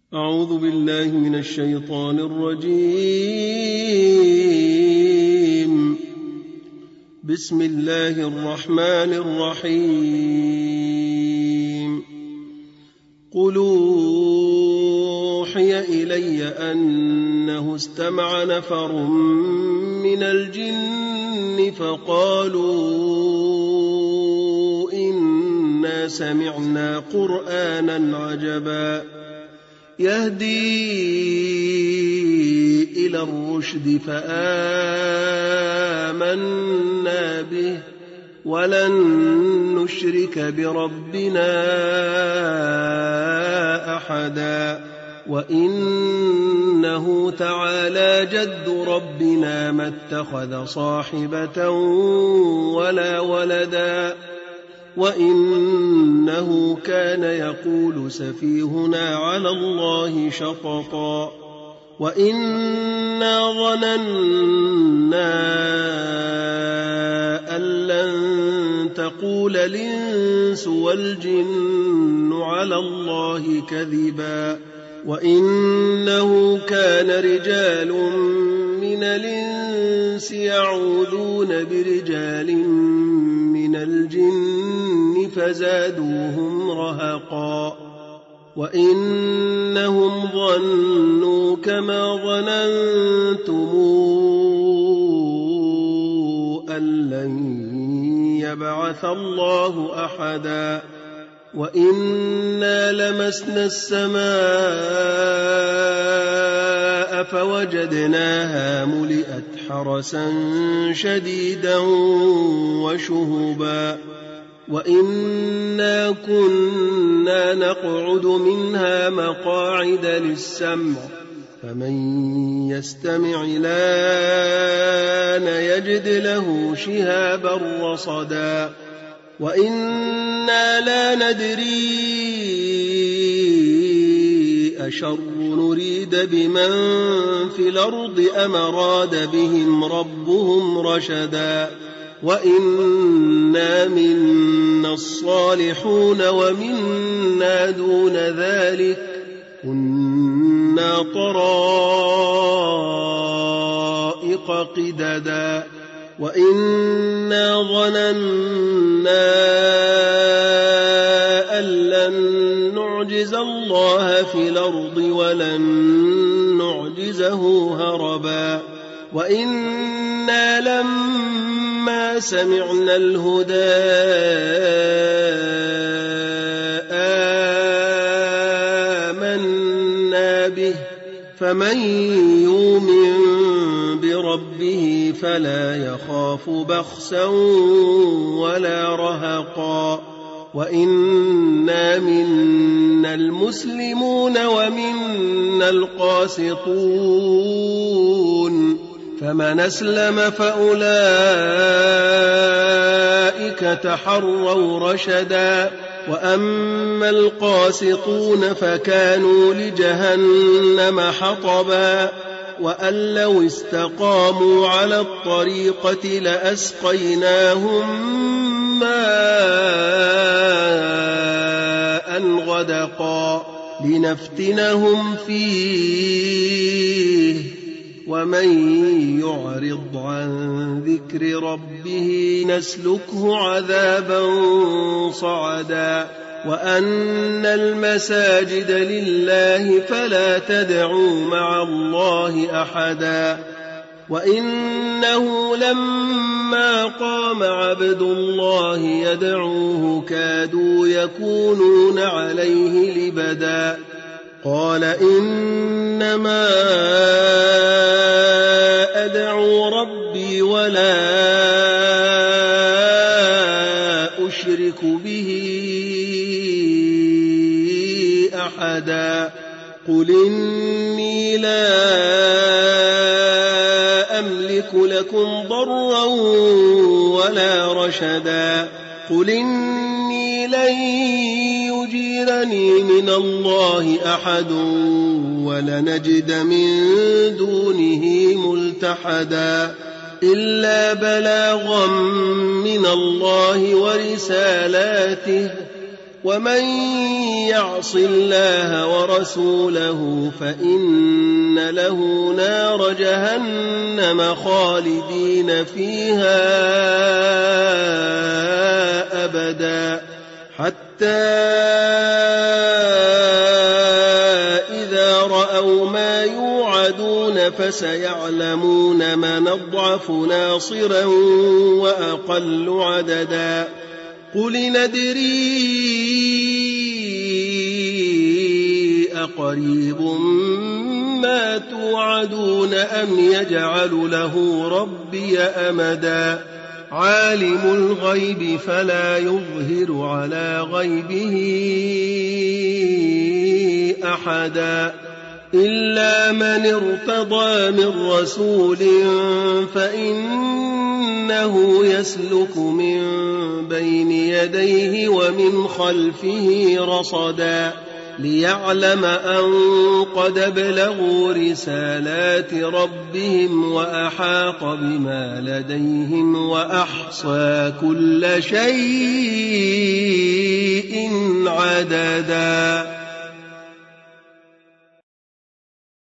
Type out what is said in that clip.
أعوذ بالله من الشيطان الرجيم. بسم الله الرحمن الرحيم. قل أوحي إلي أنه استمع نفر من الجن فقالوا إنا سمعنا قرآنا عجبا يهدي إلى الرشد فآمنا به ولن نشرك بربنا أحدا وإنه تعالى جد ربنا ما اتخذ صاحبة ولا ولدا وإنه كان يقول سفيهنا على الله شططا وإنا ظننا أن لن تقول الإنس والجن على الله كذبا وإنه كان رجال من الإنس يعوذون برجال من الجن فزادوهم رهقا وإنهم ظنوا كما ظننتم أن لن يبعث الله أحدا وإنا لمسنا السماء فوجدناها ملئت حرسا شديدا وشهبا وإنا كنا نقعد منها مقاعد للسمع فمن يستمع الآن يجد له شهابا رصدا وإنا لا ندري أشر نريد بمن في الأرض أم أراد بهم ربهم رشدا وإنا منا الصالحون ومنا دون ذلك كنا طرائق قددا وإنا ظننا أن لن نعجز الله في الأرض ولن نعجزه هربا وإنا لما سمعنا الهدى آمنا به فمن يؤمن بربه فلا يخاف بخسا ولا رهقا وإنا منا المسلمون ومنا القاسطون فمن أسلم فأولئك تحروا رشدا وأما القاسطون فكانوا لجهنم حطبا وأن لو استقاموا على الطريقة لأسقيناهم ماء غدقا لنفتنهم فيه ومن يعرض عن ذكر ربه نسلكه عذابا صعدا وأن المساجد لله فلا تدعوا مع الله أحدا وإنه لما قام عبد الله يدعوه كادوا يكونون عليه لبدا قال إنما أدعو ربي ولا أشرك به أحدا قل إني لا أملك لكم ضرا ولا رشدا قل إني لن يجيرني من الله أحد ولنجد من دونه ملتحدا إلا بلاغا من الله ورسالاته ومن يعص الله ورسوله فإن له نار جهنم خالدين فيها أبدا حتى إذا رأوا ما يوعدون فسيعلمون من أضعف ناصرا وأقل عددا قل ندري أقريب ما توعدون أم يجعل له ربي أمدا عالم الغيب فلا يظهر على غيبه أحدا إلا من ارتضى من رسول فإنه يسلك من بين يديه ومن خلفه رصدا ليعلم أن قد أبلغوا رسالات ربهم وأحاط بما لديهم وأحصى كل شيء عددا.